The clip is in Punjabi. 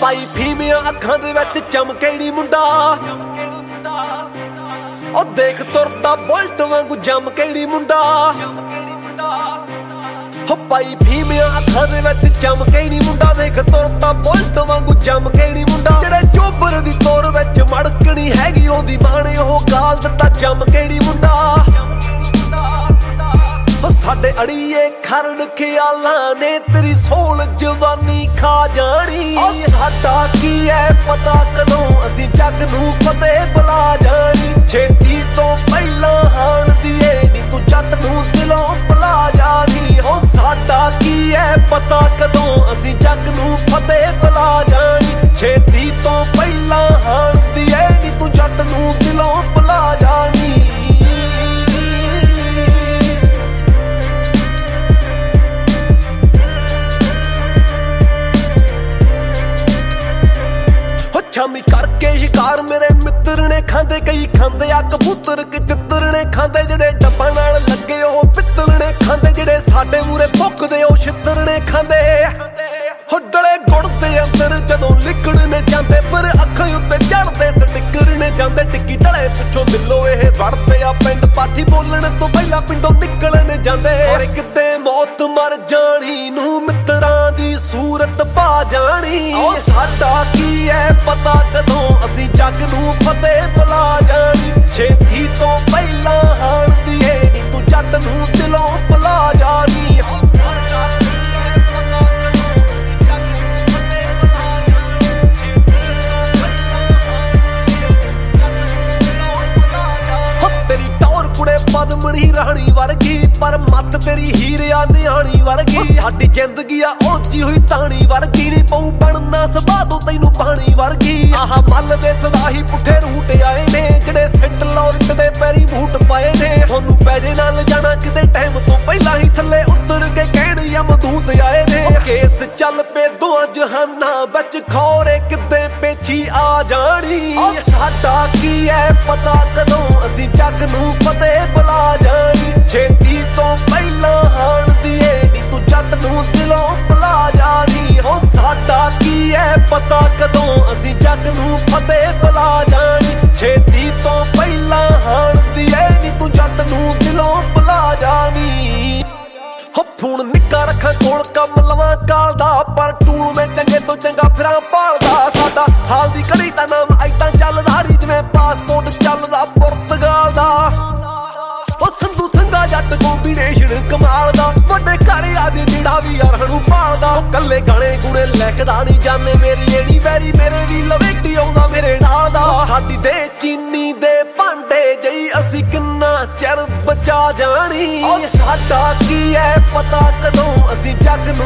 ਪਾਈ ਫੀਮਿਆਂ ਅੱਖਾਂ ਦੇ ਵਿੱਚ ਚਮਕੇ ਨੀ ਮੁੰਡਾ ਉਹ ਦੇਖ ਤੁਰਦਾ ਬੁਲਟ ਵਾਂਗੂ ਜੰਮਕੇ ਨੀ ਮੁੰਡਾ ਹੋ ਪਾਈ ਫੀਮਿਆਂ ਅੱਖਾਂ ਦੇ ਵਿੱਚ ਚਮਕੇ ਨੀ ਮੁੰਡਾ ਦੇਖ ਤੁਰਦਾ ਬੁਲਟ ਵਾਂਗੂ ਜੰਮਕੇ ਨੀ ਮੁੰਡਾ ਜਿਹੜੇ ਚੋਬਰ ਦੀ ਤੋਰ ਵਿੱਚ ਮੜਕਣੀ ਹੈਗੀ ਉਹਦੀ ਮਾਂ ਨੇ ਉਹ ਗਾਲ ਦਿੱਤਾ ਜੰਮਕੇ ਨੀ ਮੁੰਡਾ ਸਾਡੇ ਅੜੀਏ ਖਰਨ ਖਿਆਲਾਂ ਨੇ ਤੇਰੀ ਸੋਲ ਜਵਾਨੀ ਖਾ ਜਾਣੀ ਸਾਡਾ ਕੀ ਐ ਪਤਾ ਕਦੋਂ ਅਸੀਂ ਜੱਗ ਨੂੰ ਫਤਿਹ ਬੁਲਾ ਜਾਣੀ ਛੇਤੀ ਤੋਂ ਪਹਿਲਾਂ ਹਾਰਦੀ ਏ ਨੀ ਤੂੰ ਜੱਟ ਨੂੰ ਦਿਲੋਂ ਭੁਲਾ ਜਾਣੀ ਹੋ ਸਾਡਾ ਕੀ ਐ ਪਤਾ ਕਦੋਂ ਅਸੀਂ ਜੱਗ ਨੂੰ ਫਤਿਹ ਬੁਲਾ ਜਾਣੀ ਛੇਤੀ ਤੋਂ ਪਹਿਲਾਂ ਹਾਰਦੀ ਏ ਨੀ ਤੂੰ ਜੱਟ ਨੂੰ ਦਿਲੋਂ ਭੁਲਾ ਜਾਣੀ ਸ਼ਾਮੀ ਕਰਕੇ ਸ਼ਿਕਾਰ ਮੇਰੇ ਮਿੱਤਰ ਨੇ ਖਾਂਦੇ ਕਈ ਖਾਂਦੇ ਆ ਕਬੂਤਰ ਕਿ ਤਿੱਤਰ ਨੇ ਖਾਂਦੇ ਜਿਹੜੇ ਡੱਬਾਂ ਨਾਲ ਲੱਗੇ ਉਹ ਪਿੱਤਲ ਨੇ ਖਾਂਦੇ ਜਿਹੜੇ ਸਾਡੇ ਮੂਰੇ ਭੁੱਖਦੇ ਉਹ ਛਿੱਤਰ ਨੇ ਖਾਂਦੇ ਹੁੱਡਲੇ ਗੁੜ ਦੇ ਅੰਦਰ ਜਦੋਂ ਲਿਕੜਨੇ ਜਾਂਦੇ ਪਰ ਅੱਖਾਂ ਉੱਤੇ ਚੜਦੇ ਸਟਿੱਕਰ ਨੇ ਜਾਂਦੇ ਟਿੱਕੀ ਢਲੇ ਪਿੱਛੋਂ ਦਿਲੋਂ ਇਹ ਵੜਦੇ ਆ ਪਿੰਡ ਪਾਠੀ ਬੋਲਣ ਤੋਂ ਪਹਿਲਾਂ ਪਿੰਡੋਂ ਨਿਕਲਣੇ ਜਾਂਦੇ ਔਰ ਕਿਤੇ ਮੌਤ ਮਰ ਜਾਣੀ ਨੂੰ ਮਿੱਤਰਾਂ ਦੀ ਸੂਰਤ ਪਾ ਜਾਣੀ ਸਾਡਾ ਕੀ ਐ ਪਤਾ ਕਦੋਂ ਅਸੀਂ ਜੱਗ ਨੂੰ ਫਤਿਹ ਬੁਲਾ ਜਾਣੀ ਛੇਤੀ ਤੋਂ ਪਹਿਲਾਂ ਹਾਰਦੀ ਏ ਨੀ ਤੂੰ ਜੱਟ ਨੂੰ ਦਿਲੋਂ ਭੁਲਾ ਜਾਣੀ ਪਦਮਣੀ ਰਾਣੀ ਵਰਗੀ ਪਰ ਮੱਤ ਤੇਰੀ ਹੀਰਿਆ ਨਿਆਣੀ ਵਰਗੀ ਸਾਡੀ ਜ਼ਿੰਦਗੀ ਆ ਉੱਚੀ ਹੋਈ ਤਾਣੀ ਵਰਗੀ ਨੀ ਪਊ ਬਣਨਾ ਸਬਾਦੋਂ ਤੈਨੂੰ ਪਾਣੀ ਵਰਗੀ ਆਹ ਮੱਲ ਦੇ ਸਦਾਹੀ ਪੁੱਠੇ ਰੂਟ ਆਏ ਨੇ ਜਿਹੜੇ ਸਿੱਟ ਲੌਰਟ ਦੇ ਪੈਰੀ ਬੂਟ ਪਾਏ ਨੇ ਤੁਹਾਨੂੰ ਪੈਜੇ ਨਾਲ ਜਾਣਾ ਕਿਤੇ ਟਾਈਮ ਤੋਂ ਪਹਿਲਾਂ ਹੀ ਥੱਲੇ ਉਤਰ ਕੇ ਕਹਿਣ ਯਮਦੂਤ ਆਏ ਨੇ ਕੇਸ ਚੱਲ ਪਏ ਦੋਹਾਂ ਜਹਾਨਾਂ ਵਿੱਚ ਖੌਰੇ ਕਿਤੇ ਪੇਛੀ ਆ ਜਾਣੀ ਸਾਡਾ ਕੀ ਐ ਪਤਾ ਕਦੋਂ ਅਸੀਂ ਜੱਗ ਨੂੰ ਫਤਿਹ ਬੁਲਾ ਜਾਣੀ ਛੇਤੀ ਤੋਂ ਪਹਿਲਾਂ ਹਾਰਦੀ ਏ ਨੀ ਤੂੰ ਜੱਟ ਨੂੰ ਦਿਲੋਂ ਭੁਲਾ ਜਾਣੀ ਹੋ ਸਾਡਾ ਕੀ ਐ ਪਤਾ ਕਦੋਂ ਅਸੀਂ ਜੱਗ ਨੂੰ ਫਤਿਹ ਬੁਲਾ ਜਾਣੀ ਛੇਤੀ ਤੋਂ ਪਹਿਲਾਂ ਹਾਰਦੀ ਏ ਨੀ ਤੂੰ ਜੱਟ ਨੂੰ ਦਿਲੋਂ ਭੁਲਾ ਜਾਣੀ ਹੋ ਫੋਨ ਨਿੱਕਾ ਰੱਖਾਂ ਕੋਲ ਕੰਮ ਲਵਾਂ ਕਾਲ ਦਾ ਪਰ ਟੂਲ ਮੈਂ ਚੰਗੇ ਤੋਂ ਚੰਗਾ ਫਿਰਾਂ ਭਾਲਦਾ ਸਾਡਾ ਹਾਲ ਦੀ ਘੜੀ ਤਾਂ ਨਾਮ ਐਦਾਂ ਚੱਲਦਾ ਰੀ ਜਿਵੇਂ ਪਾਸਪੋਰਟ ਚੱਲਦਾ ਪੁਰਤਗਾਲ ਦਾ ਉਹ ਸੰਧੂ ਸੰਗਾ ਜੱਟ ਕੋਂਬੀਨੇਸ਼ਨ ਕਮਾਲ ਦਾ ਵੱਡੇ ਘਰ ਆਦੀ ਜਿਹੜਾ ਵੀ ਯਾਰ ਨੂੰ ਭਾਲਦਾ ਕੱਲੇ ਗਾਣੇ ਗੁਣੇ ਲਿਖਦਾ ਨਹੀਂ ਜਾਣੇ ਮੇਰੀ ਏੜੀ ਵੈਰੀ ਮੇਰੇ ਵੀ ਲਵੇਟੀ ਆਉਂਦਾ ਮੇਰੇ ਨਾਲ ਦਾ ਸਾਡੀ ਦੇ ਚੀਨੀ ਦੇ ਭਾਂਡੇ ਜਈ ਅਸੀਂ ਕਿੰਨਾ ਚਿਰ ਬਚਾ ਜਾਣੀ ਸਾਡਾ ਕੀ ਐ ਪਤਾ ਕਦੋਂ ਅਸੀਂ ਜੱਗ